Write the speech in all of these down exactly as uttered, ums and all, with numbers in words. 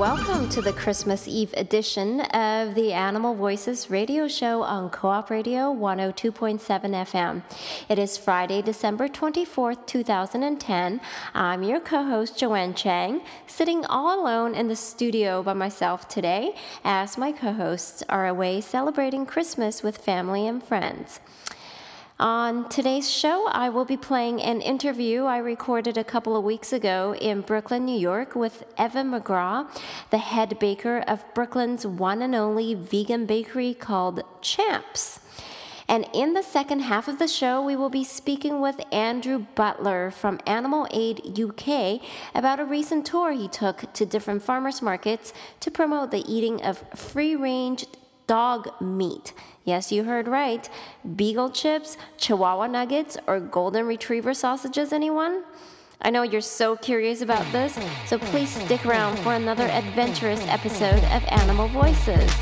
welcome to the Christmas Eve edition of the Animal Voices radio show on Co-op Radio one oh two point seven F M. It is Friday, December twenty-fourth, two thousand ten. I'm your co-host, Joanne Chang, sitting all alone in the studio by myself today as my co-hosts are away celebrating Christmas with family and friends. On today's show, I will be playing an interview I recorded a couple of weeks ago in Brooklyn, New York with Evan McGraw, the head baker of Brooklyn's one and only vegan bakery called Champs. And in the second half of the show, we will be speaking with Andrew Butler from Animal Aid U K about a recent tour he took to different farmers markets to promote the eating of free-range dog meat. Yes, you heard right. Beagle chips, Chihuahua nuggets, or golden retriever sausages, anyone? I know you're so curious about this, so please stick around for another adventurous episode of Animal Voices.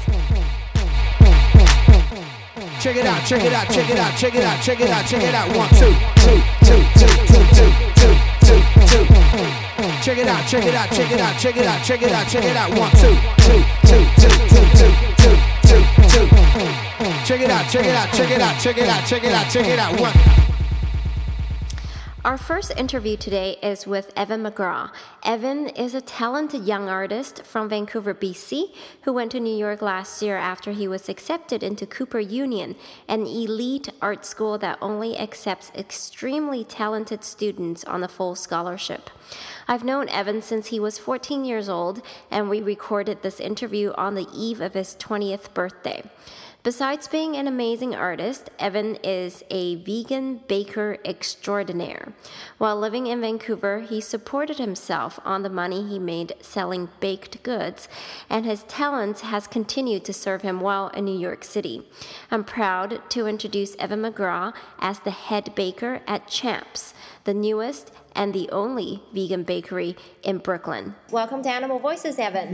Check it out, check it out, check it out, check it out, check it out, check it out. One, two, two, two, two, two, two, two, two, two. Check it out, check it out, check it out, check it out, check it out, check it out. One, two, two, two, two, two, two, two, two, two. Check it out, check it out, check it out, check it out, check it out, check it out. One. Our first interview today is with Evan McGraw. Evan is a talented young artist from Vancouver, B C, who went to New York last year after he was accepted into Cooper Union, an elite art school that only accepts extremely talented students on a full scholarship. I've known Evan since he was fourteen years old, and we recorded this interview on the eve of his twentieth birthday. Besides being an amazing artist, Evan is a vegan baker extraordinaire. While living in Vancouver, he supported himself on the money he made selling baked goods, and his talent has continued to serve him well in New York City. I'm proud to introduce Evan McGraw as the head baker at Champs, the newest and the only vegan bakery in Brooklyn. Welcome to Animal Voices, Evan.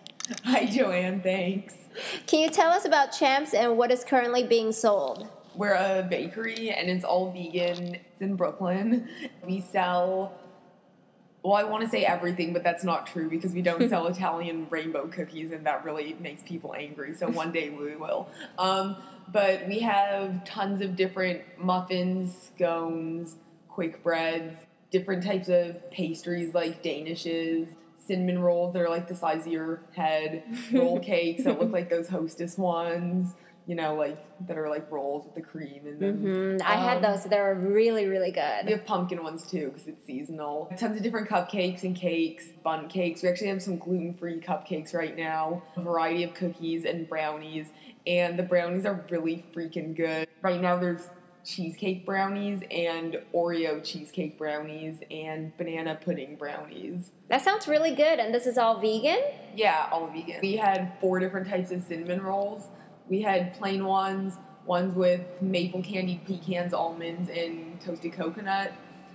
Hi, Joanne. Thanks. Can you tell us about Champs and what is currently being sold? We're a bakery, and it's all vegan. It's in Brooklyn. We sell, well, I want to say everything, but that's not true because we don't sell Italian rainbow cookies, and that really makes people angry. So one day we will. Um, but we have tons of different muffins, scones, quick breads, different types of pastries like Danishes, cinnamon rolls that are like the size of your head, roll cakes that look like those Hostess ones, you know, like that are like rolls with the cream in them. Mm-hmm. I um, had those. They were really, really good. We have pumpkin ones too because it's seasonal. Tons of different cupcakes and cakes, bun cakes. We actually have some gluten-free cupcakes right now, a variety of cookies and brownies, and the brownies are really freaking good. Right now there's cheesecake brownies and Oreo cheesecake brownies and banana pudding brownies. That sounds really good. And this is all vegan? Yeah, all vegan. We had four different types of cinnamon rolls. We had plain ones, ones with maple candied pecans, almonds, and toasted coconut.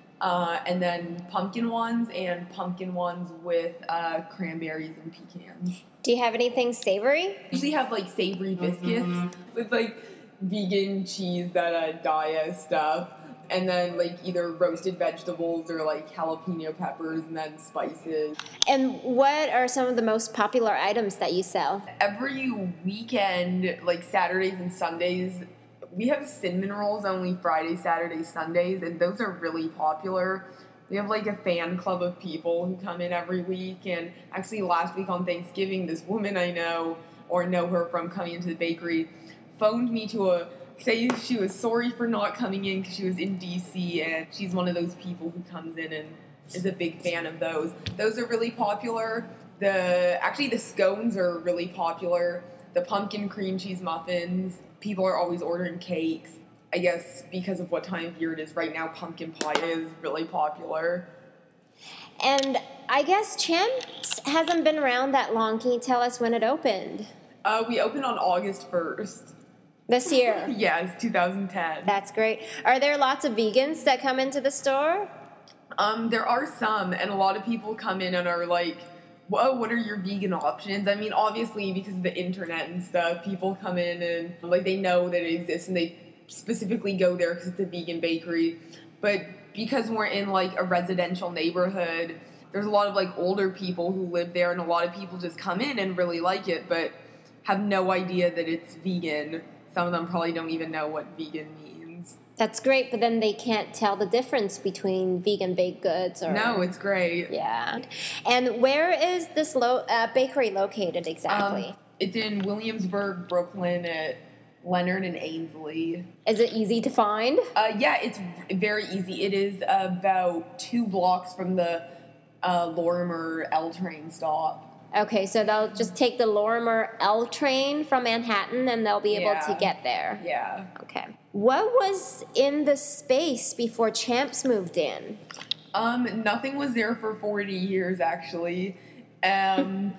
Uh, and then pumpkin ones and pumpkin ones with uh, cranberries and pecans. Do you have anything savory? We usually have like savory biscuits mm-hmm. with like vegan cheese that uh, Daya stuff, and then like either roasted vegetables or like jalapeno peppers and then spices. And what are some of the most popular items that you sell? Every weekend, like Saturdays and Sundays, we have cinnamon rolls only Fridays, Saturdays, Sundays, and those are really popular. We have like a fan club of people who come in every week, and actually last week on Thanksgiving, this woman I know, or know her from coming into the bakery, phoned me to a, say she was sorry for not coming in because she was in D C, and she's one of those people who comes in and is a big fan of those. Those are really popular. The Actually, the scones are really popular. The pumpkin cream cheese muffins. People are always ordering cakes. I guess because of what time of year it is right now, pumpkin pie is really popular. And I guess Champs hasn't been around that long. Can you tell us when it opened? Uh, we opened on August first. This year? Yes, two thousand ten. That's great. Are there lots of vegans that come into the store? Um, there are some, and a lot of people come in and are like, whoa, what are your vegan options? I mean, obviously, because of the internet and stuff, people come in and, like, they know that it exists, and they specifically go there because it's a vegan bakery. But because we're in, like, a residential neighborhood, there's a lot of like older people who live there, and a lot of people just come in and really like it, but have no idea that it's vegan. Some of them probably don't even know what vegan means. That's great, but then they can't tell the difference between vegan baked goods or... No, it's great. Yeah. And where is this lo- uh, bakery located exactly? Um, it's in Williamsburg, Brooklyn, at Leonard and Ainsley. Is it easy to find? Uh, yeah, it's very easy. It is about two blocks from the uh, Lorimer L train stop. Okay, so they'll just take the Lorimer L train from Manhattan and they'll be able Yeah. to get there. Yeah. Okay. What was in the space before Champs moved in? Um, nothing was there for forty years, actually. Um,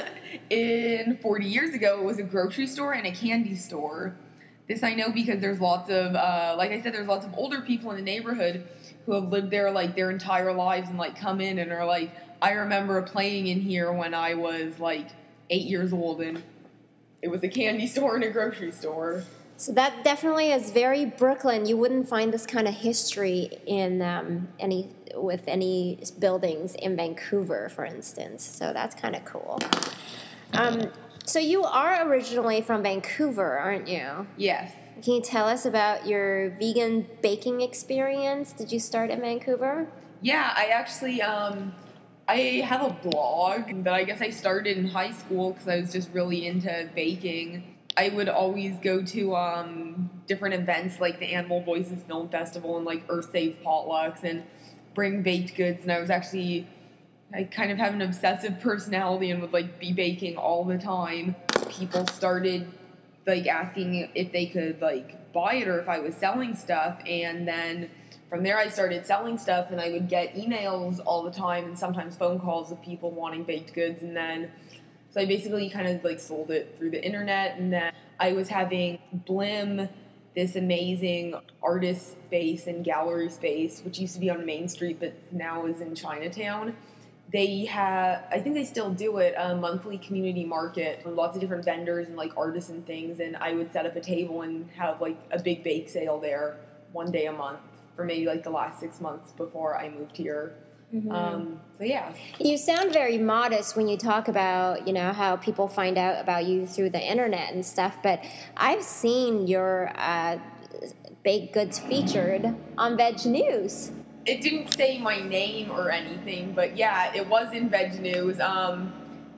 in forty years ago, it was a grocery store and a candy store. This I know because there's lots of, uh, like I said, there's lots of older people in the neighborhood who have lived there, like, their entire lives and, like, come in and are like, I remember playing in here when I was, like, eight years old, and it was a candy store and a grocery store. So that definitely is very Brooklyn. You wouldn't find this kind of history in um, any with any buildings in Vancouver, for instance. So that's kind of cool. Um, so you are originally from Vancouver, aren't you? Yes. Can you tell us about your vegan baking experience? Did you start in Vancouver? Yeah, I actually, um, I have a blog that I guess I started in high school because I was just really into baking. I would always go to um, different events like the Animal Voices Film Festival and like Earth Save potlucks and bring baked goods. And I was actually, I kind of have an obsessive personality and would like be baking all the time. People started like asking if they could like buy it or if I was selling stuff, and then from there I started selling stuff, and I would get emails all the time and sometimes phone calls of people wanting baked goods. And then so I basically kind of like sold it through the internet. And then I was having Blim, this amazing artist space and gallery space, which used to be on Main Street but now is in Chinatown. They have, I think they still do it, a monthly community market with lots of different vendors and like artists and things. And I would set up a table and have like a big bake sale there one day a month for maybe like the last six months before I moved here. Mm-hmm. Um, so yeah. You sound very modest when you talk about, you know, how people find out about you through the internet and stuff. But I've seen your uh, baked goods featured on Veg News. It didn't say my name or anything, but yeah, it was in Veg News. Um,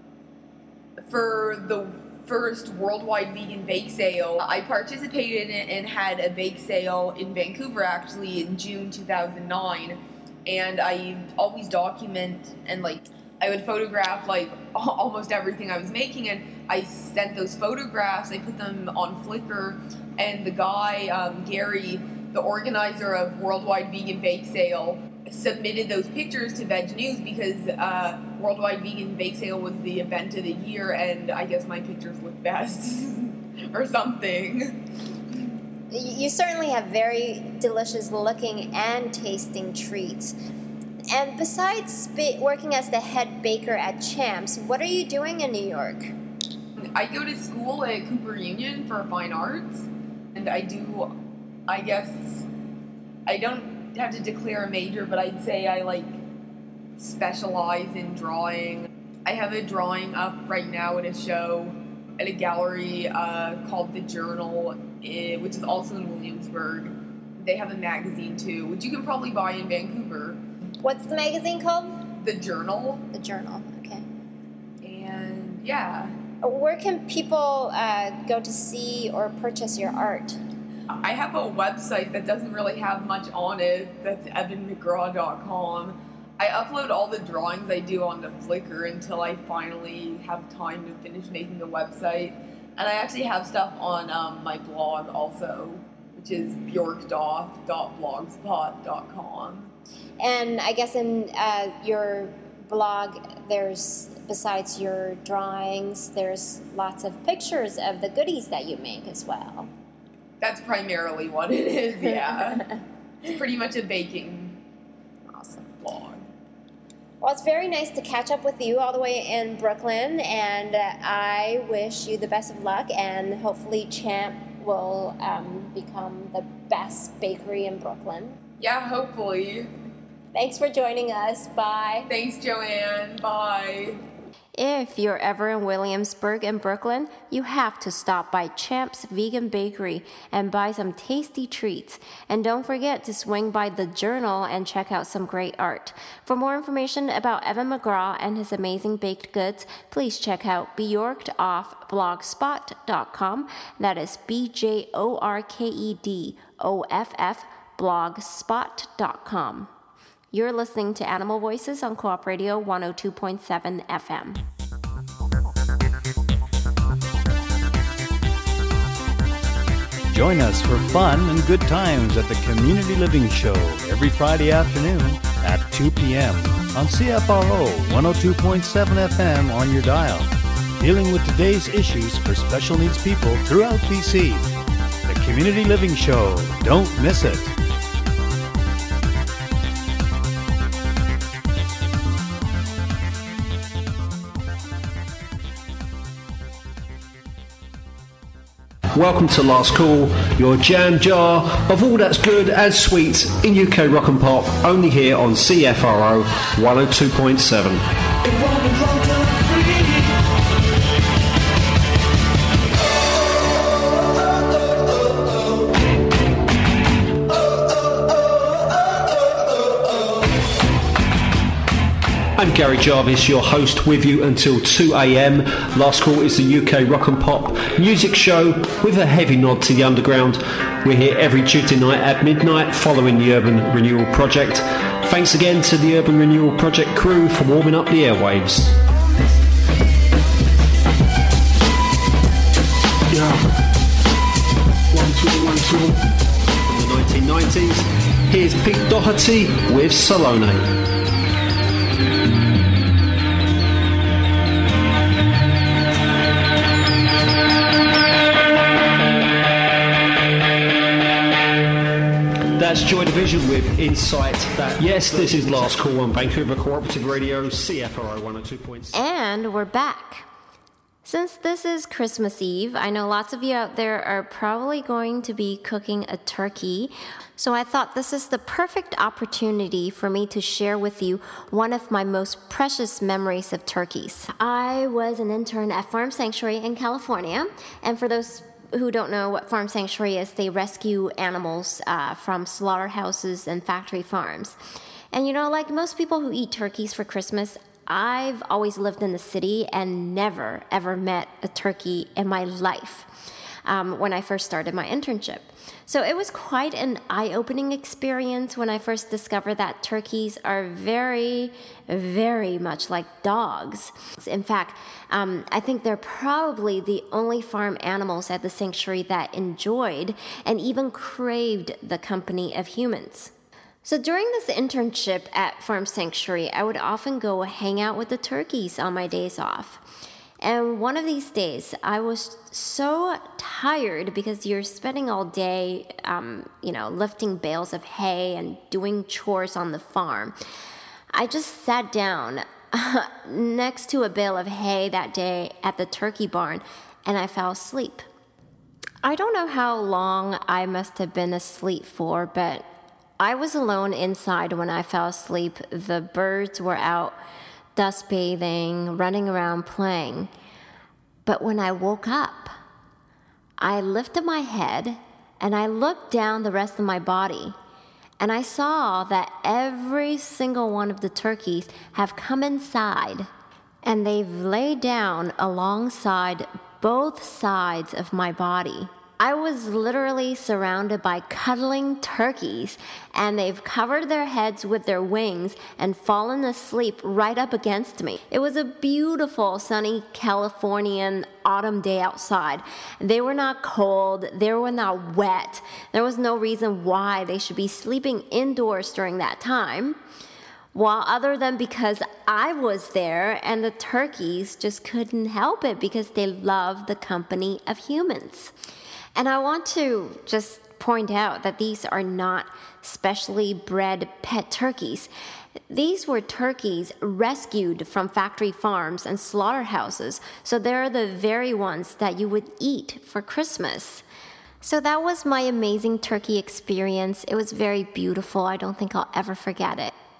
for the first worldwide vegan bake sale, I participated in it and had a bake sale in Vancouver actually in June two thousand nine. And I always document and like I would photograph like almost everything I was making, and I sent those photographs. I put them on Flickr, and the guy um, Gary, the organizer of Worldwide Vegan Bake Sale, submitted those pictures to Veg News because uh, Worldwide Vegan Bake Sale was the event of the year, and I guess my pictures looked best or something. You certainly have very delicious looking and tasting treats. And besides ba- working as the head baker at Champs, what are you doing in New York? I go to school at Cooper Union for fine arts, and I do, I guess, I don't have to declare a major, but I'd say I like specialize in drawing. I have a drawing up right now at a show at a gallery uh, called The Journal, eh, which is also in Williamsburg. They have a magazine too, which you can probably buy in Vancouver. What's the magazine called? The Journal. The Journal, okay. And yeah. Where can people uh, go to see or purchase your art? I have a website that doesn't really have much on it. That's evan mcgraw dot com. I upload all the drawings I do onto Flickr until I finally have time to finish making the website. And I actually have stuff on um, my blog also, which is bjorkdoth dot blogspot dot com. And I guess in uh, your blog, there's, besides your drawings, there's lots of pictures of the goodies that you make as well. That's primarily what it is, yeah. It's pretty much a baking awesome blog. Well, it's very nice to catch up with you all the way in Brooklyn, and uh, I wish you the best of luck, and hopefully Champ will um, become the best bakery in Brooklyn. Yeah, hopefully. Thanks for joining us. Bye. Thanks, Joanne. Bye. If you're ever in Williamsburg and Brooklyn, you have to stop by Champ's Vegan Bakery and buy some tasty treats. And don't forget to swing by the Journal and check out some great art. For more information about Evan McGraw and his amazing baked goods, please check out bjorked off blogspot dot com. That is B J O R K E D O F F blogspot dot com. You're listening to Animal Voices on Co-op Radio one oh two point seven F M. Join us for fun and good times at the Community Living Show every Friday afternoon at two p.m. on C F R O one oh two point seven F M on your dial, dealing with today's issues for special needs people throughout B C. The Community Living Show. Don't miss it. Welcome to Last Call, your jam jar of all that's good and sweet in U K rock and pop, only here on C F R O one oh two point seven. I'm Gary Jarvis, your host, with you until two a.m. Last Call is the U K rock and pop music show with a heavy nod to the underground. We're here every Tuesday night at midnight following the Urban Renewal Project. Thanks again to the Urban Renewal Project crew for warming up the airwaves. Yeah. One, two, one, two. From the nineteen nineties, here's Pete Doherty with Salome. That's Joy Division with Insight. That yes, this is Last Call on Vancouver Cooperative Radio, C F R O one oh two point seven. And we're back. Since this is Christmas Eve, I know lots of you out there are probably going to be cooking a turkey. So I thought this is the perfect opportunity for me to share with you one of my most precious memories of turkeys. I was an intern at Farm Sanctuary in California, and for those who don't know what Farm Sanctuary is, they rescue animals uh, from slaughterhouses and factory farms. And you know, like most people who eat turkeys for Christmas, I've always lived in the city and never, ever met a turkey in my life um, when I first started my internship. So it was quite an eye-opening experience when I first discovered that turkeys are very, very much like dogs. In fact, um, I think they're probably the only farm animals at the sanctuary that enjoyed and even craved the company of humans. So during this internship at Farm Sanctuary, I would often go hang out with the turkeys on my days off. And one of these days, I was so tired because you're spending all day, um, you know, lifting bales of hay and doing chores on the farm. I just sat down next to a bale of hay that day at the turkey barn, and I fell asleep. I don't know how long I must have been asleep for, but I was alone inside when I fell asleep. The birds were out dust bathing, running around playing. But when I woke up, I lifted my head and I looked down the rest of my body, and I saw that every single one of the turkeys have come inside, and they've laid down alongside both sides of my body. I was literally surrounded by cuddling turkeys, and they've covered their heads with their wings and fallen asleep right up against me. It was a beautiful, sunny Californian autumn day outside. They were not cold. They were not wet. There was no reason why they should be sleeping indoors during that time. Well, other than because I was there, and the turkeys just couldn't help it because they love the company of humans. And I want to just point out that these are not specially bred pet turkeys. These were turkeys rescued from factory farms and slaughterhouses, so they're the very ones that you would eat for Christmas. So that was my amazing turkey experience. It was very beautiful. I don't think I'll ever forget it.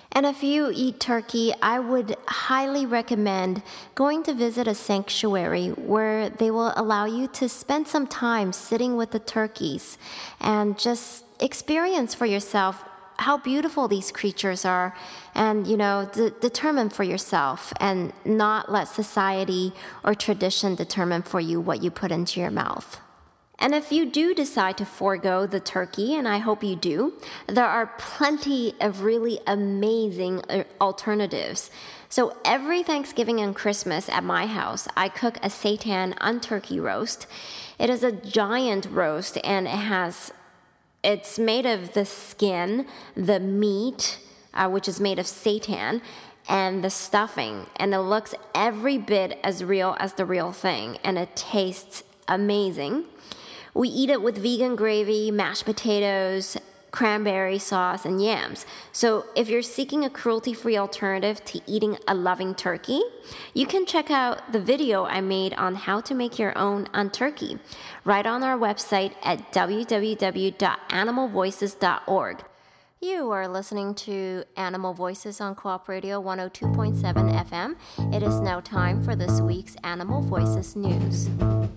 And if you eat turkey, I would highly recommend going to visit a sanctuary where they will allow you to spend some time sitting with the turkeys and just experience for yourself how beautiful these creatures are, and, you know, d- determine for yourself and not let society or tradition determine for you what you put into your mouth. And if you do decide to forego the turkey, and I hope you do, there are plenty of really amazing alternatives. So every Thanksgiving and Christmas at my house, I cook a seitan un-turkey roast. It is a giant roast, and it has, it's made of the skin, the meat, uh, which is made of seitan, and the stuffing. And it looks every bit as real as the real thing, and it tastes amazing. We eat it with vegan gravy, mashed potatoes, cranberry sauce, and yams. So if you're seeking a cruelty-free alternative to eating a loving turkey, you can check out the video I made on how to make your own un-turkey right on our website at w w w dot animal voices dot org. You are listening to Animal Voices on Co-op Radio one oh two point seven F M. It is now time for this week's Animal Voices news.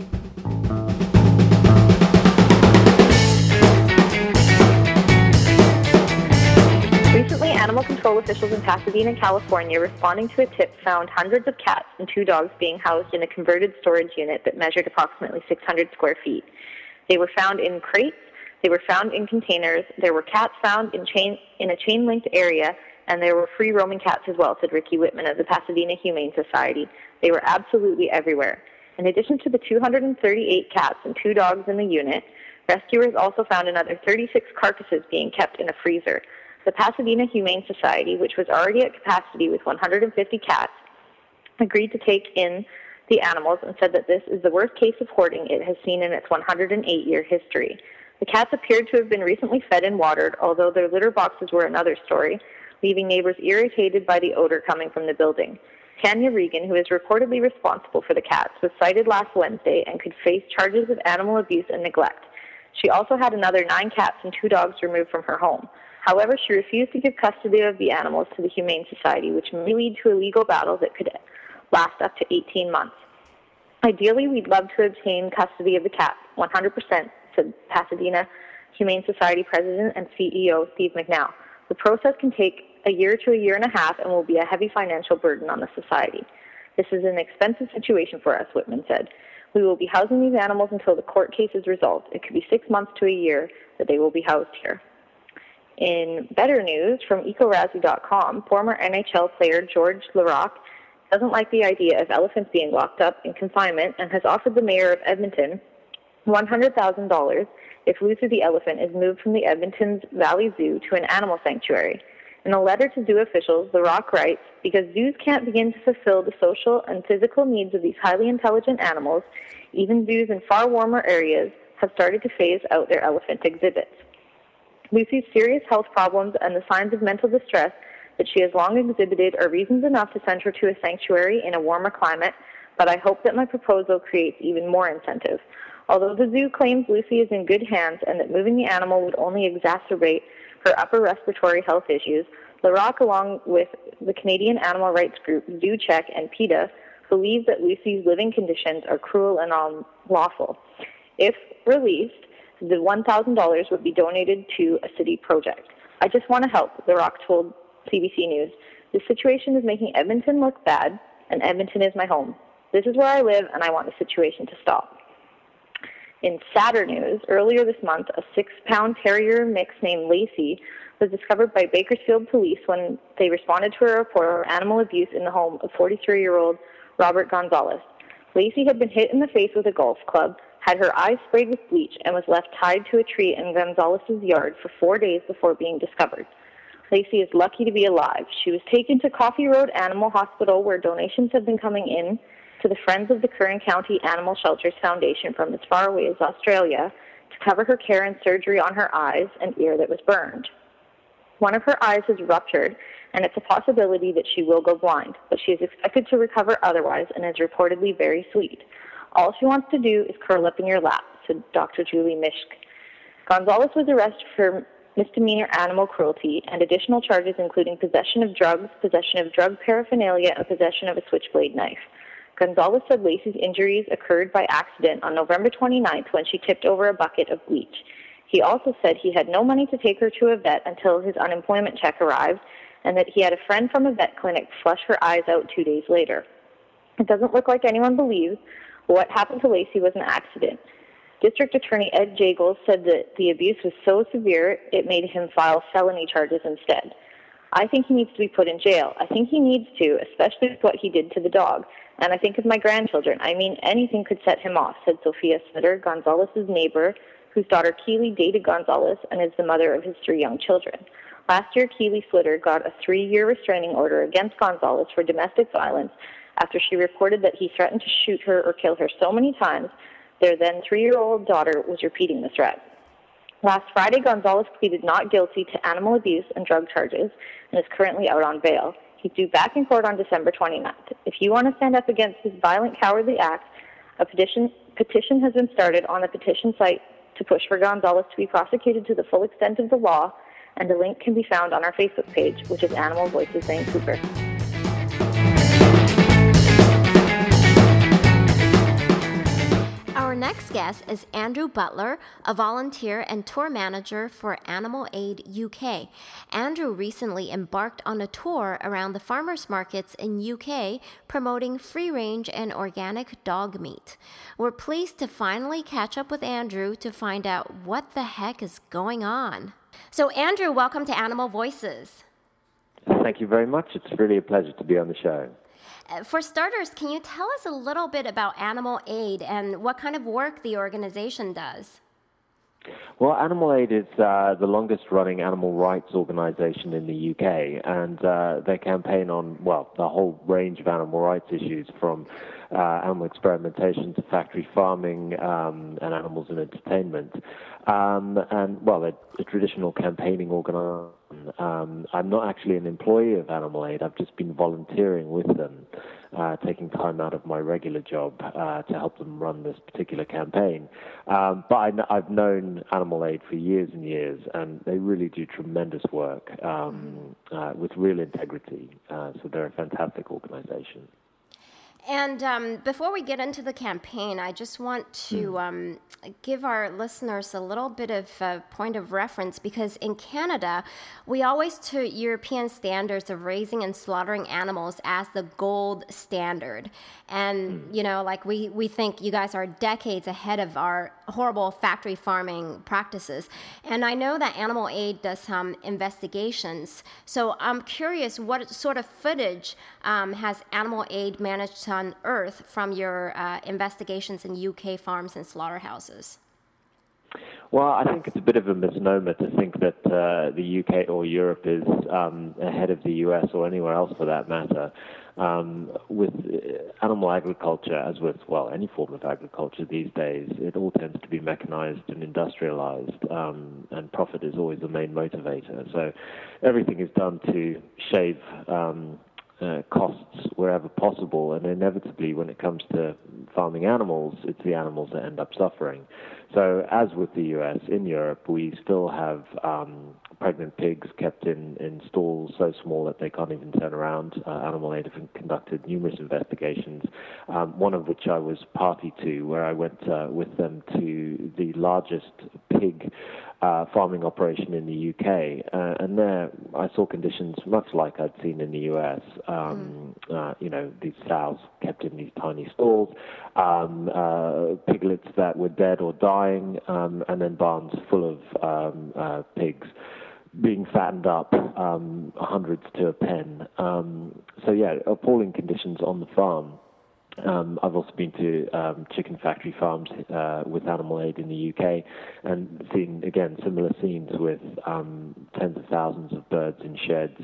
Recently, animal control officials in Pasadena, California, responding to a tip, found hundreds of cats and two dogs being housed in a converted storage unit that measured approximately six hundred square feet. They were found in crates, they were found in containers, there were cats found in chain in a chain-linked area, and there were free-roaming cats as well, said Ricky Whitman of the Pasadena Humane Society. They were absolutely everywhere. In addition to the two hundred thirty-eight cats and two dogs in the unit, rescuers also found another thirty-six carcasses being kept in a freezer. The Pasadena Humane Society, which was already at capacity with one hundred fifty cats, agreed to take in the animals and said that this is the worst case of hoarding it has seen in its one hundred eight year history. The cats appeared to have been recently fed and watered, although their litter boxes were another story, leaving neighbors irritated by the odor coming from the building. Tanya Regan, who is reportedly responsible for the cats, was cited last Wednesday and could face charges of animal abuse and neglect. She also had another nine cats and two dogs removed from her home. However, she refused to give custody of the animals to the Humane Society, which may lead to a legal battle that could last up to eighteen months. Ideally, we'd love to obtain custody of the cats, one hundred percent, said Pasadena Humane Society President and C E O Steve McNow. The process can take a year to a year and a half and will be a heavy financial burden on the society. This is an expensive situation for us, Whitman said. We will be housing these animals until the court case is resolved. It could be six months to a year that they will be housed here. In better news, from Eco Razzie dot com, former N H L player George Laraque doesn't like the idea of elephants being locked up in confinement and has offered the mayor of Edmonton one hundred thousand dollars if Lucy the elephant is moved from the Edmonton's Valley Zoo to an animal sanctuary. In a letter to zoo officials, Laraque writes, because zoos can't begin to fulfill the social and physical needs of these highly intelligent animals, even zoos in far warmer areas have started to phase out their elephant exhibits. Lucy's serious health problems and the signs of mental distress that she has long exhibited are reasons enough to send her to a sanctuary in a warmer climate, but I hope that my proposal creates even more incentive. Although the zoo claims Lucy is in good hands and that moving the animal would only exacerbate her upper respiratory health issues, Laraque, along with the Canadian animal rights group ZooCheck and PETA, believes that Lucy's living conditions are cruel and unlawful. If released, the one thousand dollars would be donated to a city project. I just want to help, Laraque told C B C News. This situation is making Edmonton look bad, and Edmonton is my home. This is where I live, and I want the situation to stop. In sadder news, earlier this month, a six-pound terrier mix named Lacey was discovered by Bakersfield police when they responded to a report of animal abuse in the home of forty-three-year-old Robert Gonzalez. Lacey had been hit in the face with a golf club, had her eyes sprayed with bleach, and was left tied to a tree in Gonzalez's yard for four days before being discovered. Lacey is lucky to be alive. She was taken to Coffee Road Animal Hospital, where donations have been coming in to the Friends of the Kern County Animal Shelters Foundation from as far away as Australia to cover her care and surgery on her eyes and ear that was burned. One of her eyes has ruptured, and it's a possibility that she will go blind, but she is expected to recover otherwise and is reportedly very sweet. All she wants to do is curl up in your lap, said Doctor Julie Mishk. Gonzalez was arrested for misdemeanor animal cruelty, and additional charges including possession of drugs, possession of drug paraphernalia, and possession of a switchblade knife. Gonzalez said Lacey's injuries occurred by accident on November twenty-ninth when she tipped over a bucket of bleach. He also said he had no money to take her to a vet until his unemployment check arrived, and that he had a friend from a vet clinic flush her eyes out two days later. It doesn't look like anyone believes what happened to Lacey was an accident. District Attorney Ed Jagels said that the abuse was so severe it made him file felony charges instead. I think he needs to be put in jail. I think he needs to, especially with what he did to the dog. And I think of my grandchildren. I mean, anything could set him off, said Sophia Snitter, Gonzalez's neighbor, whose daughter Keely dated Gonzalez and is the mother of his three young children. Last year, Keely Slitter got a three-year restraining order against Gonzalez for domestic violence after she reported that he threatened to shoot her or kill her so many times their then three-year-old daughter was repeating the threat. Last Friday, Gonzalez pleaded not guilty to animal abuse and drug charges and is currently out on bail. He's due back in court on December twenty-ninth. If you want to stand up against this violent, cowardly act, a petition, petition has been started on the petition site to push for Gonzalez to be prosecuted to the full extent of the law, and a link can be found on our Facebook page, which is Animal Voices Vancouver. Our next guest is Andrew Butler, a volunteer and tour manager for Animal Aid U K. Andrew recently embarked on a tour around the farmers markets in U K promoting free-range and organic dog meat. We're pleased to finally catch up with Andrew to find out what the heck is going on. So Andrew, welcome to Animal Voices. Thank you very much. It's really a pleasure to be on the show. For starters, can you tell us a little bit about Animal Aid and what kind of work the organization does? Well, Animal Aid is uh, the longest-running animal rights organization in the U K, and uh, they campaign on, well, the whole range of animal rights issues, from uh, animal experimentation to factory farming um, and animals in entertainment. Um, and, well, they're a traditional campaigning organization. Um, I'm not actually an employee of Animal Aid. I've just been volunteering with them, uh, taking time out of my regular job uh, to help them run this particular campaign. Um, but I, I've known Animal Aid for years and years, and they really do tremendous work um, uh, with real integrity. Uh, so they're a fantastic organization. And um, before we get into the campaign, I just want to um, give our listeners a little bit of a point of reference, because in Canada, we always took European standards of raising and slaughtering animals as the gold standard. And, mm. you know, like we, we think you guys are decades ahead of our horrible factory farming practices. And I know that Animal Aid does some investigations. So I'm curious, what sort of footage um, has Animal Aid managed to unearth from your uh, investigations in U K farms and slaughterhouses? Well, I think it's a bit of a misnomer to think that uh, the U K or Europe is um, ahead of the U S or anywhere else for that matter. Um, with animal agriculture, as with, well, any form of agriculture these days, it all tends to be mechanized and industrialized, um, and profit is always the main motivator. So everything is done to shave um, uh, costs wherever possible, and inevitably when it comes to farming animals, it's the animals that end up suffering. So as with the U S, in Europe, we still have um, pregnant pigs kept in, in stalls so small that they can't even turn around. Uh, Animal Aid have conducted numerous investigations, um, one of which I was party to, where I went uh, with them to the largest pig uh, farming operation in the U K. Uh, and there I saw conditions much like I'd seen in the U S. Um, mm. uh, you know, these sows kept in these tiny stalls, um, uh, piglets that were dead or dying, um, and then barns full of um, uh, pigs being fattened up, um, hundreds to a pen. Um, so yeah, appalling conditions on the farm. Um, I've also been to um, chicken factory farms uh, with Animal Aid in the U K and seen, again, similar scenes with um, tens of thousands of birds in sheds,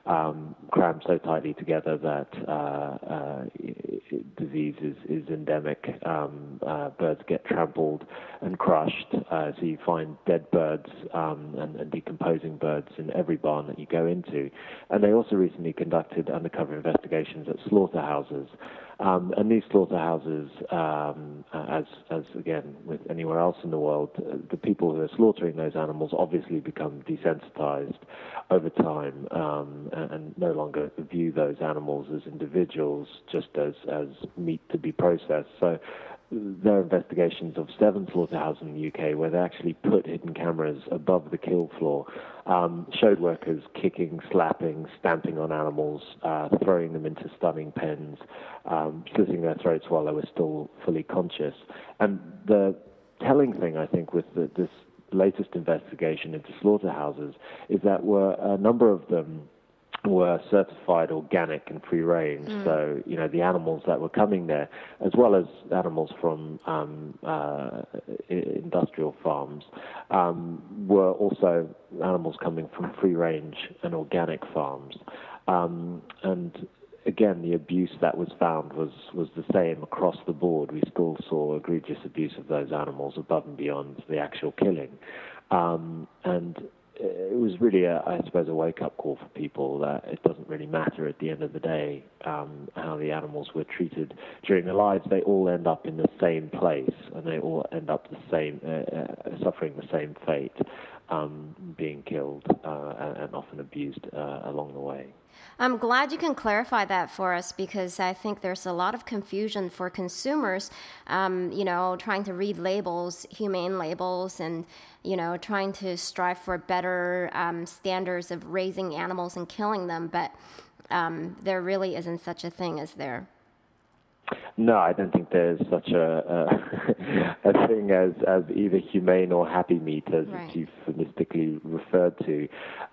um, crammed so tightly together that uh, uh, disease is, is endemic. Um, uh, birds get trampled and crushed, uh, so you find dead birds um, and, and decomposing birds in every barn that you go into. And they also recently conducted undercover investigations at slaughterhouses. Um, and these slaughterhouses, um, as, as again with anywhere else in the world, uh, the people who are slaughtering those animals obviously become desensitized over time um, and, and no longer view those animals as individuals, just as, as meat to be processed. So there are investigations of seven slaughterhouses in the U K where they actually put hidden cameras above the kill floor, um, showed workers kicking, slapping, stamping on animals, uh, throwing them into stunning pens, um, slitting their throats while they were still fully conscious. And the telling thing, I think, with the, this latest investigation into slaughterhouses is that were a number of them were certified organic and free range. Mm. So, you know, the animals that were coming there, as well as animals from um, uh, industrial farms, um, were also animals coming from free range and organic farms. Um, and again, the abuse that was found was, was the same across the board. We still saw egregious abuse of those animals above and beyond the actual killing. Um, and it was really, a, I suppose, a wake-up call for people that it doesn't really matter at the end of the day um, how the animals were treated during their lives. They all end up in the same place, and they all end up the same, uh, uh, suffering the same fate, um, being killed uh, and, and often abused uh, along the way. I'm glad you can clarify that for us, because I think there's a lot of confusion for consumers, um, you know, trying to read labels, humane labels, and, you know, trying to strive for better um, standards of raising animals and killing them. But um, there really isn't such a thing, is there? No, I don't think there's such a a, a thing as, as either humane or happy meat, as right. it's euphemistically referred to.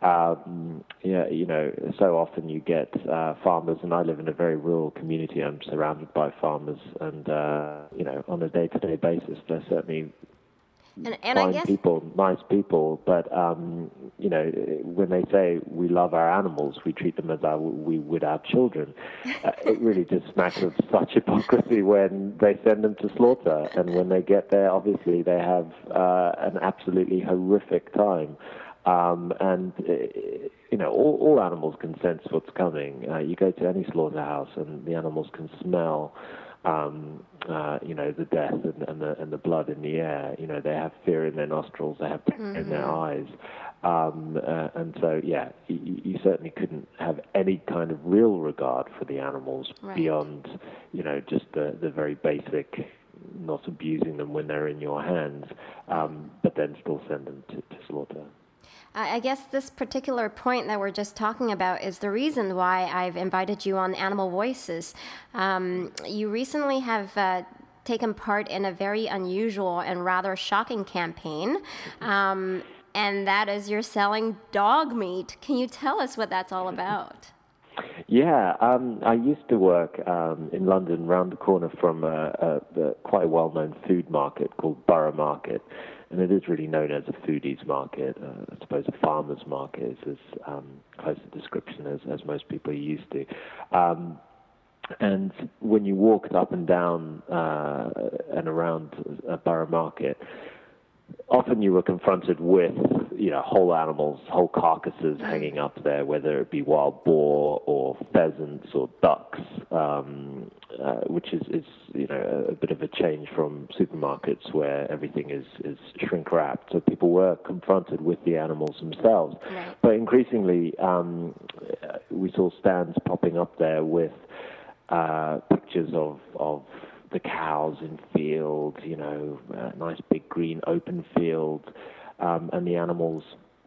Um, yeah, you know, so often you get uh, farmers, and I live in a very rural community. I'm surrounded by farmers, and uh, you know, on a day-to-day basis, they're certainly And, and fine I guess people, nice people, but um, you know, when they say we love our animals, we treat them as our, we would our children. Uh, it really just smacks of such hypocrisy when they send them to slaughter, and when they get there, obviously they have uh, an absolutely horrific time. Um, and uh, you know, all, all animals can sense what's coming. Uh, you go to any slaughterhouse, and the animals can smell. Um, uh, you know, the death and, and the and the blood in the air. You know, they have fear in their nostrils, they have fear mm-hmm. in their eyes, um, uh, and so yeah, you, you certainly couldn't have any kind of real regard for the animals right. beyond, you know, just the the very basic, not abusing them when they're in your hands, um, but then still send them to, to slaughter. I guess this particular point that we're just talking about is the reason why I've invited you on Animal Voices. Um, you recently have uh, taken part in a very unusual and rather shocking campaign, um, and that is you're selling dog meat. Can you tell us what that's all about? Yeah, um, I used to work um, in London, round the corner from a, a, a quite a well-known food market called Borough Market. And it is really known as a foodies market. Uh, I suppose a farmer's market is as um, close a description as, as most people are used to. Um, and when you walked up and down uh, and around a Borough Market, often you were confronted with, you know, whole animals, whole carcasses hanging up there, whether it be wild boar or pheasants or ducks, um, uh, which is, is, you know, a bit of a change from supermarkets where everything is, is shrink-wrapped. So people were confronted with the animals themselves. Right. But increasingly, um, we saw stands popping up there with uh, pictures of, of the cows in field, you know, a nice big green open field, um, and the animals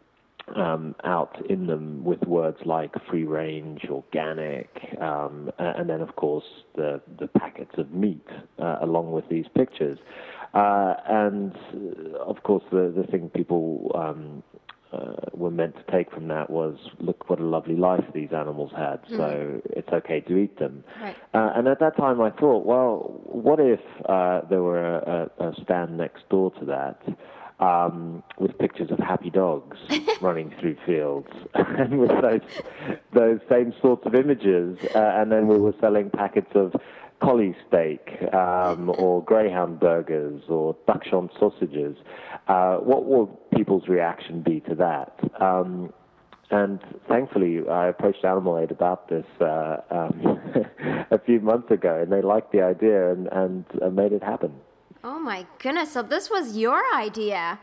um, out in them with words like free range, organic, um, and then, of course, the, the packets of meat uh, along with these pictures. Uh, and, of course, the, the thing people um, uh, were meant to take from that was, look what a lovely life these animals had, mm. so it's okay to eat them. Right. Uh, and at that time I thought, well, what if uh, there were a, a stand next door to that um, with pictures of happy dogs running through fields, and with those those same sorts of images. Uh, and then we were selling packets of collie steak, um, or greyhound burgers, or dachshund sausages. Uh, what will people's reaction be to that? Um, and thankfully, I approached Animal Aid about this uh, um, a few months ago, and they liked the idea and, and uh, made it happen. Oh my goodness! So this was your idea.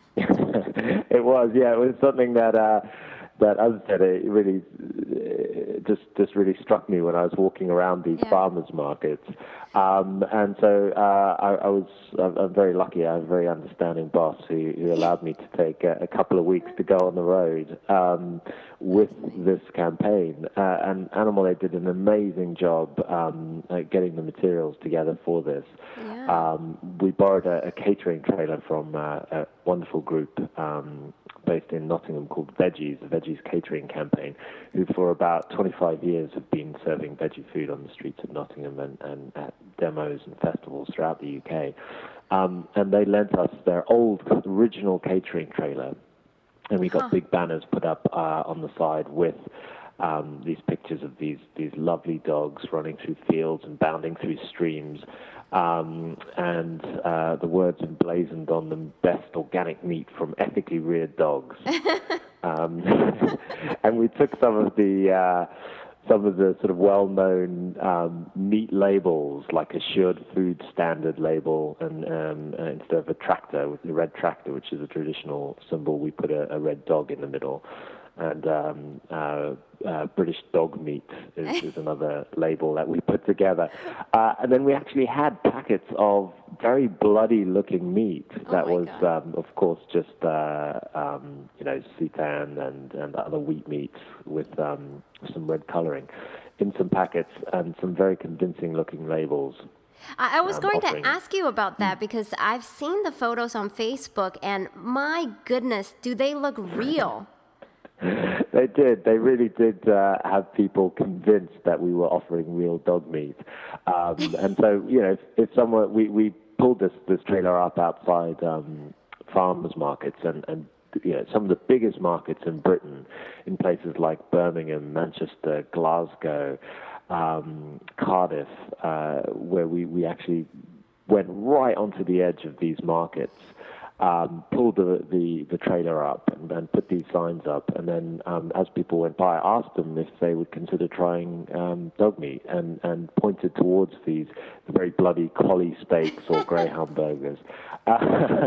It was, yeah. It was something that, uh, that as I said, it really uh, just just really struck me when I was walking around these Yeah. farmers markets. Um, and so uh, I, I was I'm very lucky. I have a very understanding boss who, who allowed me to take a, a couple of weeks to go on the road um, with this campaign. Uh, and Animal Aid did an amazing job um, at getting the materials together for this. Yeah. Um, we borrowed a, a catering trailer from uh, a wonderful group um, based in Nottingham called Veggies, the Veggies Catering Campaign, who for about twenty-five years have been serving veggie food on the streets of Nottingham and, and at demos and festivals throughout the U K. Um, and they lent us their old original catering trailer, and we got Huh. big banners put up uh, on the side with um, these pictures of these these lovely dogs running through fields and bounding through streams, um, and uh, the words emblazoned on them: "Best organic meat from ethically reared dogs." um, and we took some of the uh, some of the sort of well-known um, meat labels, like Assured Food Standard label, and um, uh, instead of a tractor, with the red tractor, which is a traditional symbol, we put a, a red dog in the middle. And um, uh, uh, British dog meat is, is another label that we put together. Uh, and then we actually had packets of very bloody-looking meat that Oh my was, um, of course, just uh, um, you know, seitan and, and other wheat meats with um, some red coloring in some packets and some very convincing-looking labels. I I was um, going offering- to ask you about that because I've seen the photos on Facebook, and my goodness, do they look real? They did. They really did uh, have people convinced that we were offering real dog meat. Um, and so, you know, if, if someone, we, we pulled this, this trailer up outside um, farmers markets and, and, you know, some of the biggest markets in Britain, in places like Birmingham, Manchester, Glasgow, um, Cardiff, uh, where we, we actually went right onto the edge of these markets. Um, pulled the, the, the trailer up and, and put these signs up, and then um, as people went by, asked them if they would consider trying um, dog meat, and, and pointed towards these very bloody collie steaks or greyhound burgers uh,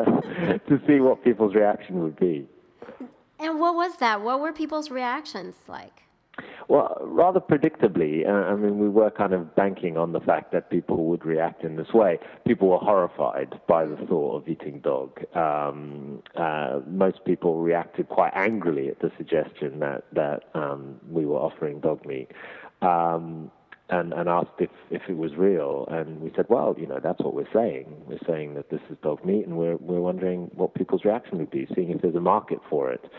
to see what people's reaction would be. And what was that? What were people's reactions like? Well, rather predictably, uh, I mean, we were kind of banking on the fact that people would react in this way. People were horrified by the thought of eating dog. Um, uh, most people reacted quite angrily at the suggestion that, that um, we were offering dog meat, um, and, and asked if, if it was real. And we said, well, you know, that's what we're saying. We're saying that this is dog meat, and we're, we're wondering what people's reaction would be, seeing if there's a market for it.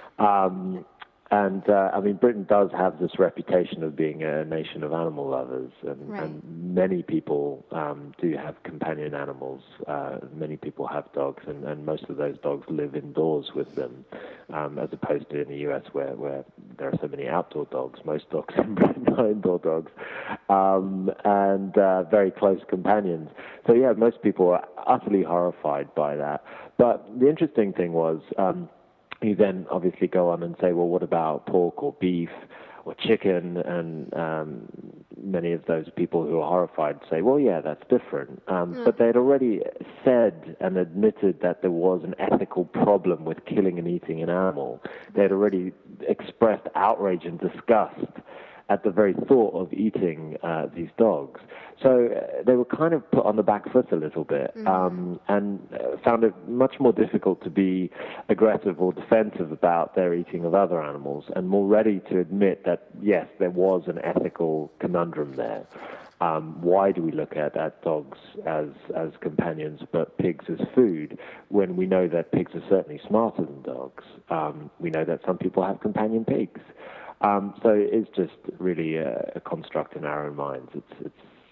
Um, And, uh, I mean, Britain does have this reputation of being a nation of animal lovers, and, Right. and many people um, do have companion animals. Uh, many people have dogs, and, and most of those dogs live indoors with them, um, as opposed to in the U S where, where there are so many outdoor dogs. Most dogs in Britain are indoor dogs, um, and uh, very close companions. So, yeah, most people are utterly horrified by that. But the interesting thing was... Um, You then obviously go on and say, well, what about pork or beef or chicken? And um, many of those people who are horrified say, well, yeah, that's different. Um, mm. But they'd already said and admitted that there was an ethical problem with killing and eating an animal. They'd already expressed outrage and disgust at the very thought of eating uh, these dogs. So uh, they were kind of put on the back foot a little bit, mm-hmm. um, and uh, found it much more difficult to be aggressive or defensive about their eating of other animals, and more ready to admit that, yes, there was an ethical conundrum there. Um, why do we look at, at dogs as, as companions but pigs as food, when we know that pigs are certainly smarter than dogs? Um, we know that some people have companion pigs. Um, so it's just really a, a construct in our own minds. It's it's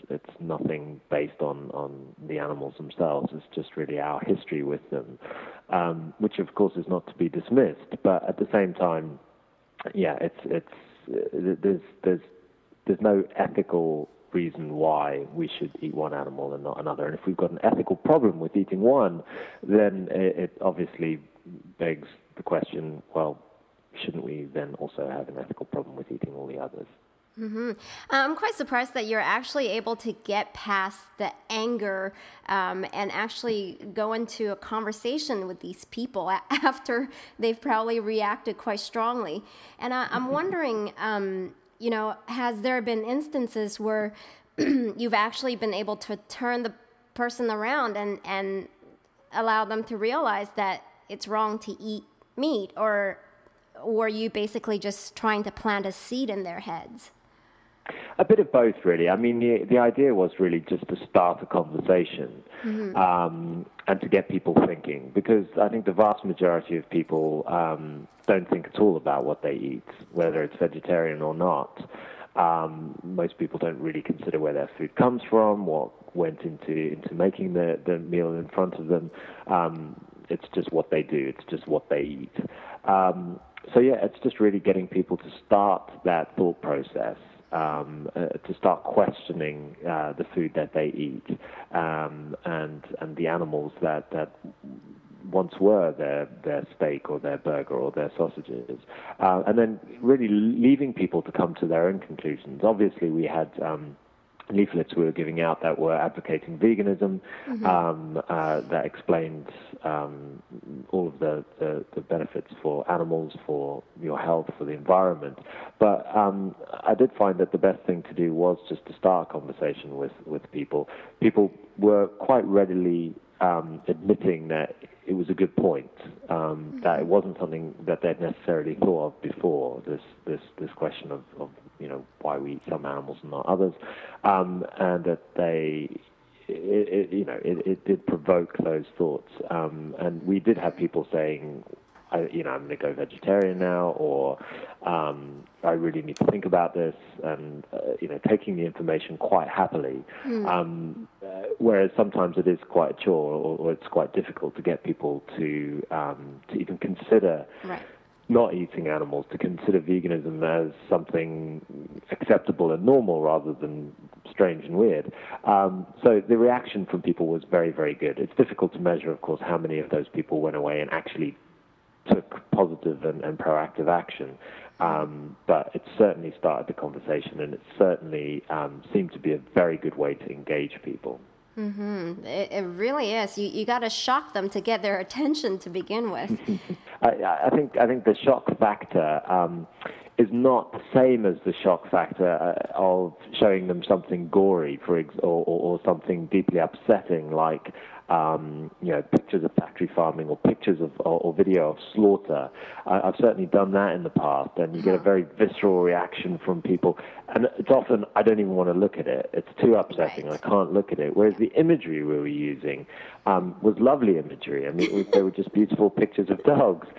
it's nothing based on, on the animals themselves. It's just really our history with them, um, which of course is not to be dismissed. But at the same time, yeah, it's it's uh, there's there's there's no ethical reason why we should eat one animal and not another. And if we've got an ethical problem with eating one, then it, it obviously begs the question, well, shouldn't we then also have an ethical problem with eating all the others? Mm-hmm. I'm quite surprised that you're actually able to get past the anger um, and actually go into a conversation with these people after they've probably reacted quite strongly. And I, I'm wondering, um, you know, has there been instances where you've actually been able to turn the person around and, and allow them to realize that it's wrong to eat meat, or were you basically just trying to plant a seed in their heads? A bit of both, really. I mean, the, the idea was really just to start a conversation mm-hmm. um, and to get people thinking, because I think the vast majority of people um, don't think at all about what they eat, whether it's vegetarian or not. Um, most people don't really consider where their food comes from, what went into, into making the, the meal in front of them. Um, it's just what they do. It's just what they eat. Um, so, yeah, it's just really getting people to start that thought process. Um, uh, to start questioning uh, the food that they eat um, and and the animals that, that once were their, their steak or their burger or their sausages, uh, and then really leaving people to come to their own conclusions. Obviously, we had um, leaflets we were giving out that were advocating veganism, mm-hmm. um, uh, that explained um, all of the, the, the benefits for animals, for your health, for the environment. But um, I did find that the best thing to do was just to start a conversation with, with people. People were quite readily um, admitting that it was a good point, um, mm-hmm. that it wasn't something that they'd necessarily thought of before, this this, this question of, of you know, why we eat some animals and not others, um, and that they, it, it, you know, it, it did provoke those thoughts. Um, and we did have people saying, I, you know, I'm going to go vegetarian now, or um, I really need to think about this, and, uh, you know, taking the information quite happily. Mm. Um, uh, whereas sometimes it is quite a chore, or, or it's quite difficult to get people to um, to even consider right. not eating animals, to consider veganism as something acceptable and normal rather than strange and weird. Um, so the reaction from people was very, very good. It's difficult to measure, of course, how many of those people went away and actually took positive and, and proactive action. Um, but it certainly started the conversation, and it certainly um, seemed to be a very good way to engage people. Mm-hmm. It, it really is. You you got to shock them to get their attention to begin with. I, I think I think the shock factor um, is not the same as the shock factor uh, of showing them something gory, for ex- or, or, or something deeply upsetting, like um, you know, pictures of factory farming or pictures of or, or video of slaughter. I, I've certainly done that in the past, and you get a very visceral reaction from people. And it's often, I don't even want to look at it. It's too upsetting. Right. I can't look at it. Whereas the imagery we were using um, was lovely imagery. I mean, it was, they were just beautiful pictures of dogs.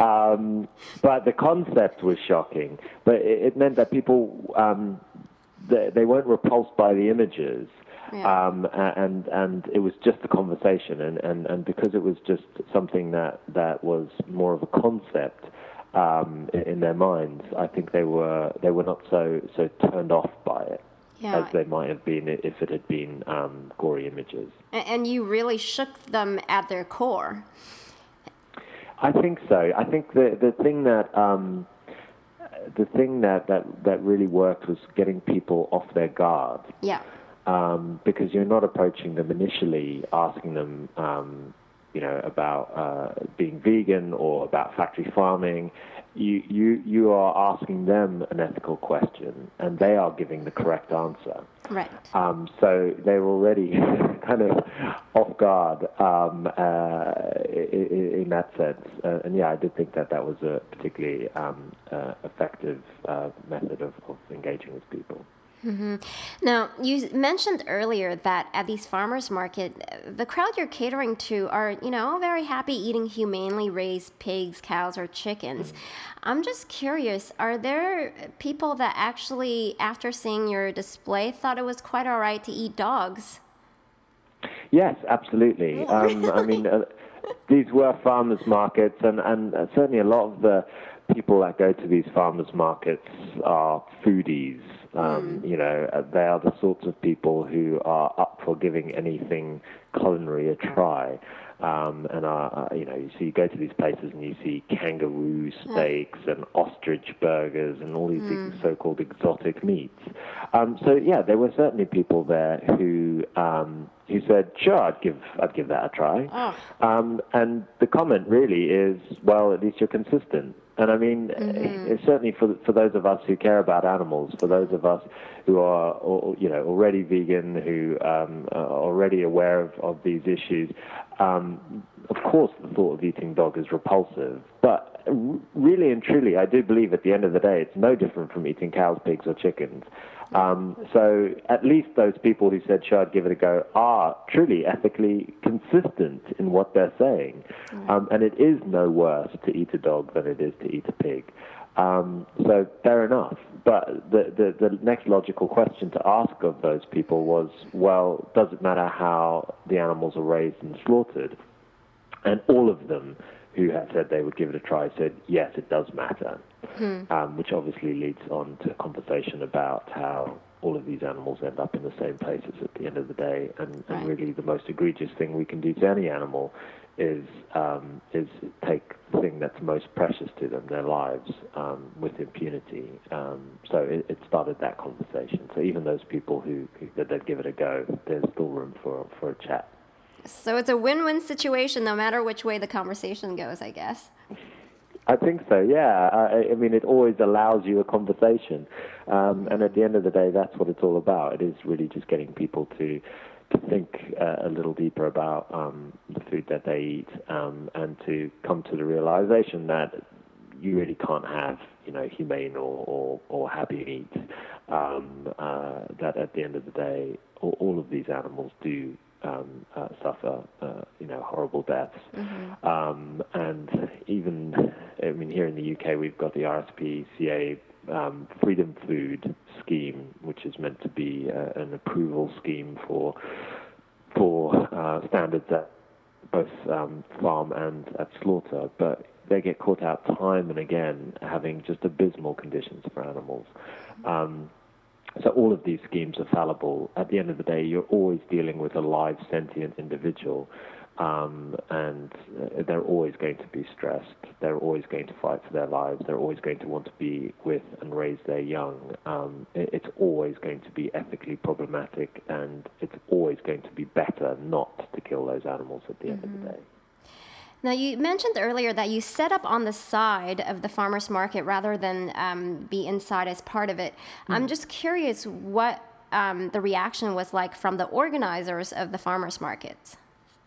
Um, but the concept was shocking. But it, it meant that people, um, they, they weren't repulsed by the images. Yeah. Um, and and it was just a conversation, and, and, and because it was just something that, that was more of a concept um, in, in their minds, I think they were they were not so so turned off by it yeah. as they might have been if it had been um, gory images. And you really shook them at their core. I think so. I think the the thing that um, the thing that, that, that really worked was getting people off their guard. Yeah. Um, because you're not approaching them initially asking them, um, you know, about uh, being vegan or about factory farming. You, you you are asking them an ethical question, and they are giving the correct answer. Right. Um, so they're already kind of off guard um, uh, in, in that sense. Uh, and yeah, I did think that that was a particularly um, uh, effective uh, method of, of engaging with people. Mm-hmm. Now, you mentioned earlier that at these farmers market, the crowd you're catering to are, you know, very happy eating humanely raised pigs, cows, or chickens. Mm-hmm. I'm just curious, are there people that actually, after seeing your display, thought it was quite all right to eat dogs? Yes, absolutely. Oh, um, really? I mean, uh, these were farmers markets, and, and uh, certainly a lot of the people that go to these farmers markets are foodies. Um, mm. You know, uh, they are the sorts of people who are up for giving anything culinary a try. Um, and, are, uh, you know, you see, you go to these places and you see kangaroo steaks and ostrich burgers and all these mm. so-called exotic meats. Um, so, yeah, there were certainly people there who um, who said, sure, I'd give, I'd give that a try. Oh. Um, and the comment really is, well, at least you're consistent. And I mean, mm-hmm. it's certainly for for those of us who care about animals, for those of us who are, you know, already vegan, who um, are already aware of, of these issues, um, of course the thought of eating dog is repulsive. But really and truly, I do believe at the end of the day, it's no different from eating cows, pigs, or chickens. Um, so at least those people who said, sure, I'd give it a go, are truly ethically consistent in what they're saying. Mm. Um, and it is no worse to eat a dog than it is to eat a pig. Um, so fair enough. But the, the, the next logical question to ask of those people was, well, does it matter how the animals are raised and slaughtered? And all of them who had said they would give it a try said, yes, it does matter. Hmm. Um, which obviously leads on to a conversation about how all of these animals end up in the same places at the end of the day. And, right. and really the most egregious thing we can do to any animal is um, is take the thing that's most precious to them, their lives, um, with impunity. Um, so it, it started that conversation. So even those people who, who said they'd give it a go, there's still room for, for a chat. So it's a win-win situation no matter which way the conversation goes, I guess. I think so, yeah. I, I mean, it always allows you a conversation. Um, and at the end of the day, that's what it's all about. It is really just getting people to to think uh, a little deeper about um, the food that they eat um, and to come to the realization that you really can't have, you know, humane or, or, or happy meat. Um, uh, that at the end of the day, all, all of these animals do Um, uh, suffer, uh, you know, horrible deaths. Mm-hmm. Um, and even, I mean, here in the U K, we've got the R S P C A um, Freedom Food Scheme, which is meant to be uh, an approval scheme for for uh, standards at both um, farm and at slaughter. But they get caught out time and again having just abysmal conditions for animals. Um, So all of these schemes are fallible. At the end of the day, you're always dealing with a live, sentient individual, um, and uh, they're always going to be stressed. They're always going to fight for their lives. They're always going to want to be with and raise their young. Um, it, it's always going to be ethically problematic, and it's always going to be better not to kill those animals at the mm-hmm. end of the day. Now, you mentioned earlier that you set up on the side of the farmers market rather than um, be inside as part of it. Mm. I'm just curious what um, the reaction was like from the organizers of the farmers markets.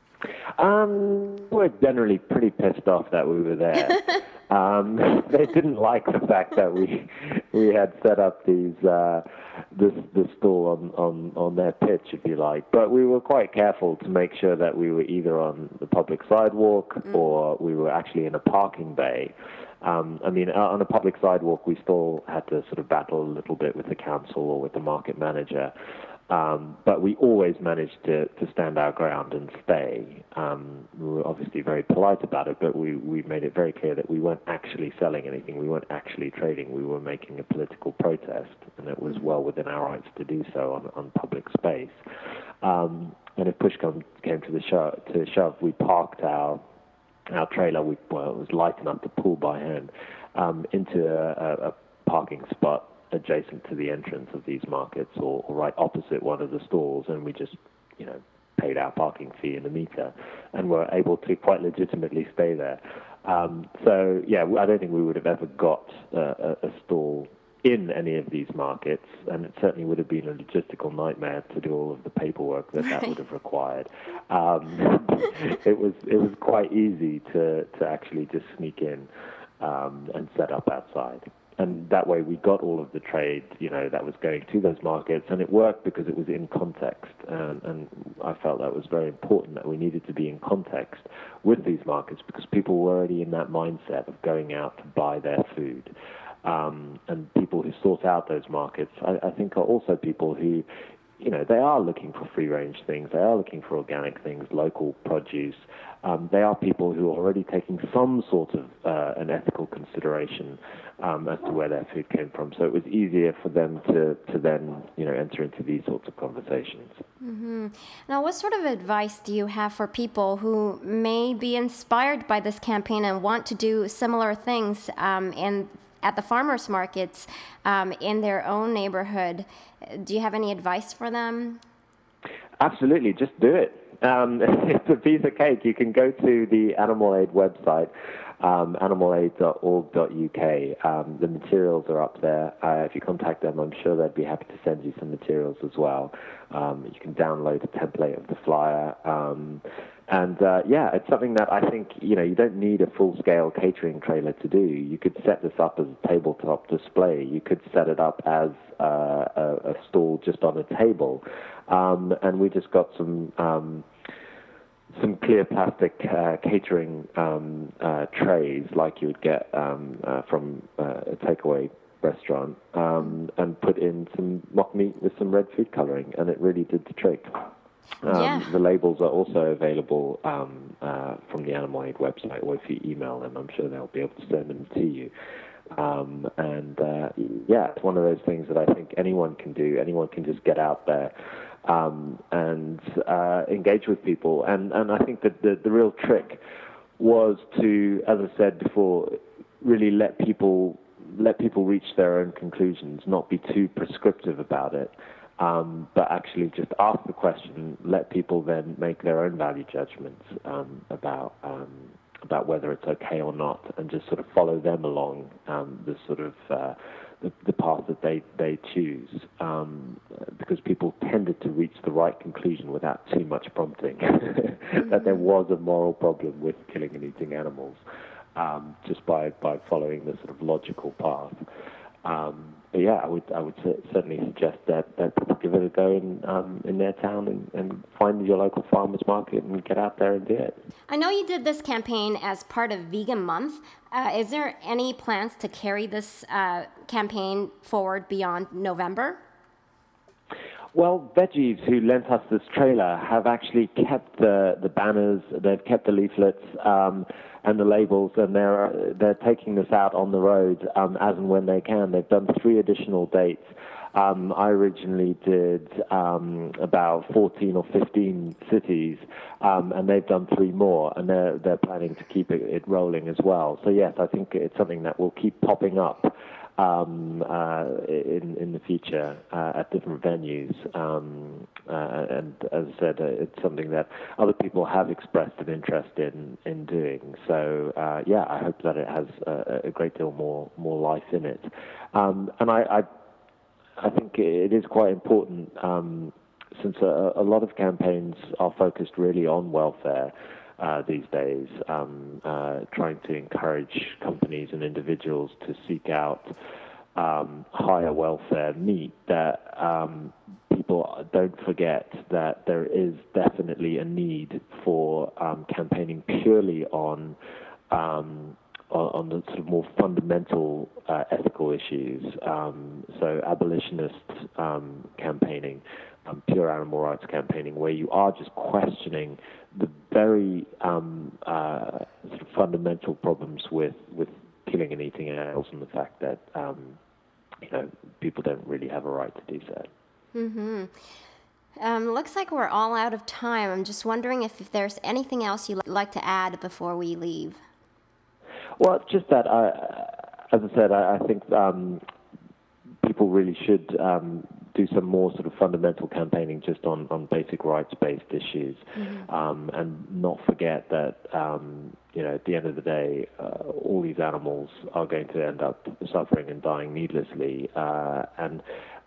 Um, we're generally pretty pissed off that we were there. um, they didn't like the fact that we we had set up these uh, this this stall on, on, on their pitch, if you like. But we were quite careful to make sure that we were either on the public sidewalk mm. or we were actually in a parking bay. Um, I mean, on a public sidewalk, we still had to sort of battle a little bit with the council or with the market manager. Um, but we always managed to, to stand our ground and stay. Um, we were obviously very polite about it, but we, we made it very clear that we weren't actually selling anything. We weren't actually trading. We were making a political protest, and it was well within our rights to do so on, on public space. Um, and if push come, came to the sho- to shove, we parked our our trailer. We, well, it was light enough to pull by hand um, into a, a parking spot adjacent to the entrance of these markets, or, or right opposite one of the stalls, and we just, you know, paid our parking fee in the meter, and were able to quite legitimately stay there. Um, so, yeah, I don't think we would have ever got uh, a, a stall in any of these markets, and it certainly would have been a logistical nightmare to do all of the paperwork that that would have required. Um, it was it was quite easy to, to actually just sneak in um, and set up outside. and that way we got all of the trade, you know, that was going to those markets, and it worked because it was in context, and, and I felt that was very important, that we needed to be in context with these markets because people were already in that mindset of going out to buy their food. Um, and people who sort out those markets, I, I think, are also people who, you know, they are looking for free-range things. They are looking for organic things, local produce. Um, they are people who are already taking some sort of uh, an ethical consideration um, as to where their food came from. So it was easier for them to, to then, you know, enter into these sorts of conversations. Mm-hmm. Now, what sort of advice do you have for people who may be inspired by this campaign and want to do similar things um, in at the farmers markets um, in their own neighborhood? Do you have any advice for them? Absolutely, just do it. Um, it's a piece of cake. You can go to the Animal Aid website, um, animal aid dot org dot U K. Um, the materials are up there. Uh, if you contact them, I'm sure they'd be happy to send you some materials as well. Um, you can download a template of the flyer. Um, and, uh, yeah, it's something that I think, you know, you don't need a full-scale catering trailer to do. You could set this up as a tabletop display. You could set it up as uh, a, a stall just on a table. Um, and we just got some... Um, some clear plastic uh, catering um, uh, trays like you would get um, uh, from uh, a takeaway restaurant um, and put in some mock meat with some red food coloring, and it really did the trick. Um, yeah. The labels are also available um, uh, from the Animal Aid website, or if you email them, I'm sure they'll be able to send them to you. Um, and uh, yeah, it's one of those things that I think anyone can do. Anyone can just get out there Um, and uh, engage with people. And, and I think that the, the real trick was to, as I said before, really let people let people reach their own conclusions, not be too prescriptive about it, um, but actually just ask the question, let people then make their own value judgments um, about um, about whether it's okay or not, and just sort of follow them along um, the sort of uh, The, the path that they, they choose, um, because people tended to reach the right conclusion without too much prompting, that there was a moral problem with killing and eating animals, um, just by, by following the sort of logical path. Um, but yeah, I would I would certainly suggest that, that people give it a go in, um, in their town and, and find your local farmers market and get out there and do it. I know you did this campaign as part of Vegan Month. Uh, is there any plans to carry this uh, campaign forward beyond November? Well, Veggies, who lent us this trailer, have actually kept the, the banners, they've kept the leaflets um, and the labels, and they're they're taking this out on the road um, as and when they can. They've done three additional dates. Um, I originally did um, about fourteen or fifteen cities, um, and they've done three more, and they're they're planning to keep it, it rolling as well. So yes, I think it's something that will keep popping up um, uh, in in the future uh, at different venues. Um, uh, and as I said, uh, it's something that other people have expressed an interest in in doing. So uh, yeah, I hope that it has a, a great deal more more life in it. Um, and I. I I think it is quite important, um, since a, a lot of campaigns are focused really on welfare uh, these days, um, uh, trying to encourage companies and individuals to seek out um, higher welfare meat, that um, people don't forget that there is definitely a need for um, campaigning purely on um, on the sort of more fundamental uh, ethical issues. Um, so abolitionist um, campaigning, um, pure animal rights campaigning, where you are just questioning the very um, uh, sort of fundamental problems with, with killing and eating animals, and the fact that um, you know people don't really have a right to do so. Mm-hmm. Um, looks like we're all out of time. I'm just wondering if, if there's anything else you'd like to add before we leave. Well, just that, I, as I said, I, I think um, people really should um, do some more sort of fundamental campaigning just on, on basic rights-based issues, mm-hmm. um, and not forget that, um, you know, at the end of the day, uh, all these animals are going to end up suffering and dying needlessly. Uh, and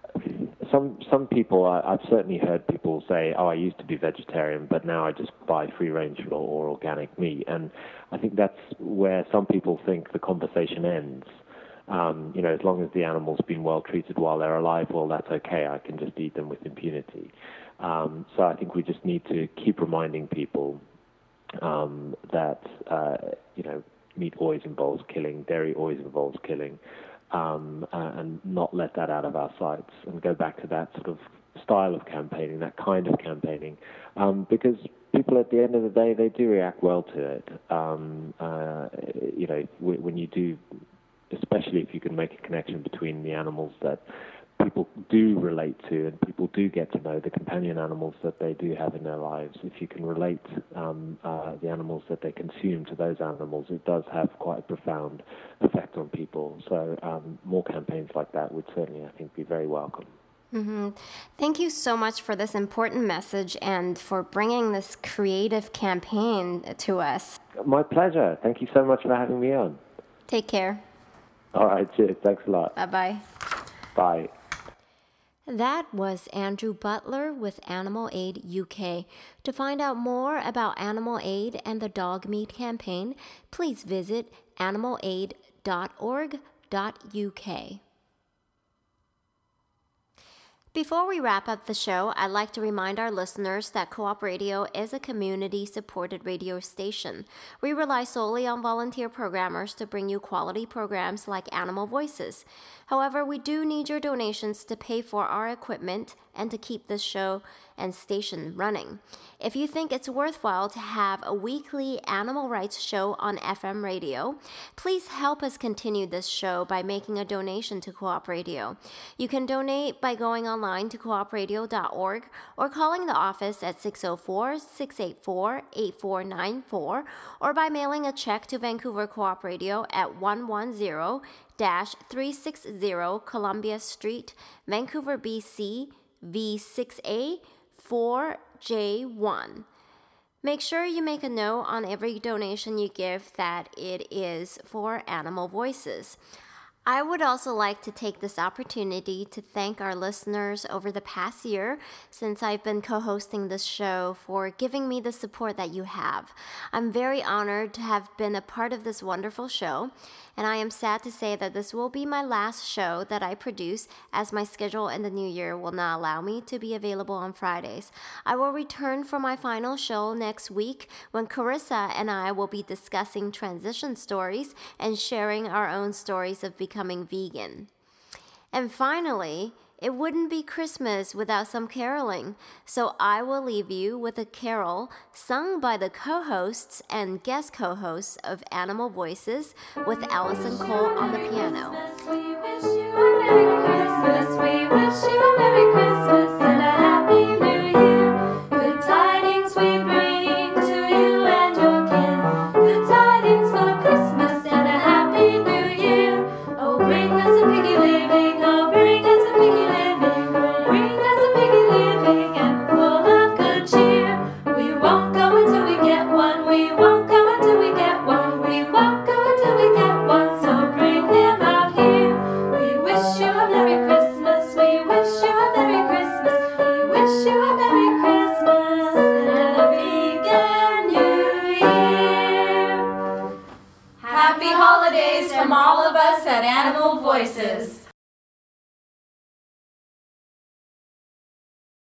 some some people, I, I've certainly heard people say, oh, I used to be vegetarian, but now I just buy free-range or, or organic meat. And I think that's where some people think the conversation ends. Um, you know, as long as the animal's been well treated while they're alive, well, that's okay. I can just eat them with impunity. Um, so I think we just need to keep reminding people um, that, uh, you know, meat always involves killing, dairy always involves killing, um, uh, and not let that out of our sights, and go back to that sort of style of campaigning, that kind of campaigning, um, because people at the end of the day, they do react well to it. Um, uh, you know, when you do, especially if you can make a connection between the animals that people do relate to and people do get to know, the companion animals that they do have in their lives, if you can relate um, uh, the animals that they consume to those animals, it does have quite a profound effect on people. So um, more campaigns like that would certainly, I think, be very welcome. Mm-hmm. Thank you so much for this important message and for bringing this creative campaign to us. My pleasure. Thank you so much for having me on. Take care. All right, cheers. Thanks a lot. Bye-bye. Bye. That was Andrew Butler with Animal Aid U K. To find out more about Animal Aid and the Dog Meat Campaign, please visit animal aid dot org dot U K. Before we wrap up the show, I'd like to remind our listeners that Co-op Radio is a community-supported radio station. We rely solely on volunteer programmers to bring you quality programs like Animal Voices. However, we do need your donations to pay for our equipment and to keep this show and station running. If you think it's worthwhile to have a weekly animal rights show on F M radio, please help us continue this show by making a donation to Co-op Radio. You can donate by going online to co op radio dot org or calling the office at six oh four, six eight four, eight four nine four or by mailing a check to Vancouver Co-op Radio at one one zero three six zero Columbia Street, Vancouver, B C, V six A four J one. Make sure you make a note on every donation you give that it is for Animal Voices. I would also like to take this opportunity to thank our listeners over the past year since I've been co-hosting this show for giving me the support that you have. I'm very honored to have been a part of this wonderful show, and I am sad to say that this will be my last show that I produce as my schedule in the new year will not allow me to be available on Fridays. I will return for my final show next week when Carissa and I will be discussing transition stories and sharing our own stories of becoming vegan. And finally, it wouldn't be Christmas without some caroling, so I will leave you with a carol sung by the co-hosts and guest co-hosts of Animal Voices with Allison Cole on the piano. We wish you a Merry Christmas, we wish you a Merry Christmas and a Happy New Year. Good tidings we bring to you and your kin, good tidings for Christmas and a Happy New Year. Oh, bring us a piggy living, oh, bring us a piggy living, oh, bring us a piggy living and full of good cheer. We won't go until we get one, we won't go until we get one, we won't go until we get one, so bring him out here. We wish you a Merry Christmas, we wish you a Merry Christmas, we wish you a Merry Christmas and a vegan New Year. Happy holidays from all of us at Animal Voices.